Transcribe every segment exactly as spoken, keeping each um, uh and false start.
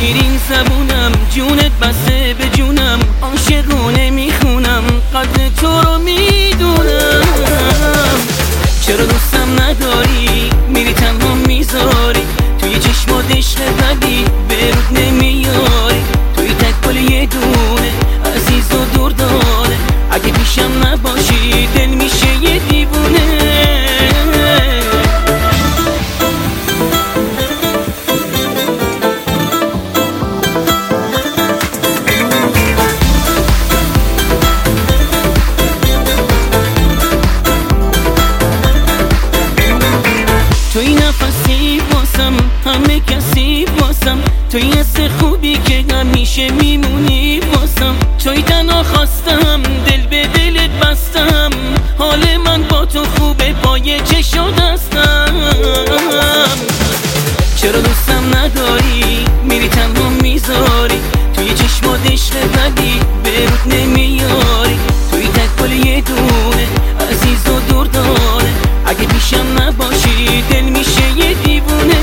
شیرین زبونم، جونت بسته به جونم، عاشقونه میخونم، قدر تو رو میدونم. چرا دوستم نداری، میری تنها میذاری، توی چشمات عشق ولی به رود نمیاری، توی تک پل یه دونه عزیز و دردانه، اگه پیشم نباشی دل میشه یه دیوونه. توی نفسی واسم، همه کسی واسم، توی حس خوبی که همیشه میمونی واسم، توی تنها خواستم دل به دلت بستم، حال من با تو خوبه پای چشم دستم. چرا دوستم نداری، میری تنها میذاری، توی چشمات عشق ولی به رود نمیاری، توی تک پل یه دونه عزیز و دردانه، اگه پیشم نباشی دل میشه یه دیوونه.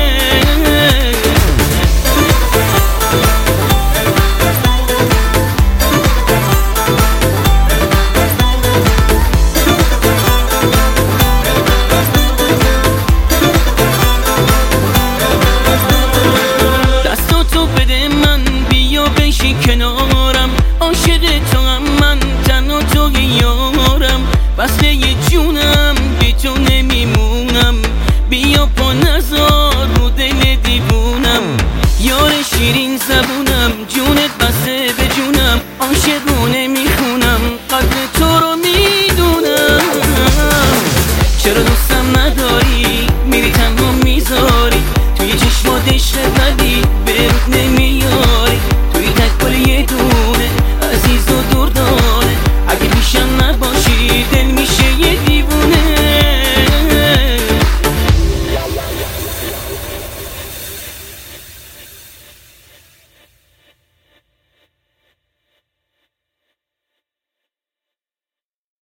دستاتو بده من، بیا بشی کنارم، عاشق تو هم من، تنها تو یارم، بسته یه جونم بی تو نمیمونم، بیا پا نزار رو دل دیوونم. یار شیرین زبونم، جونت بسته به جونم، عاشقونه میخونم، قدر تو رو میدونم. چرا دوستم نداری، میری تنها میذاری، توی چشمات عشق ولی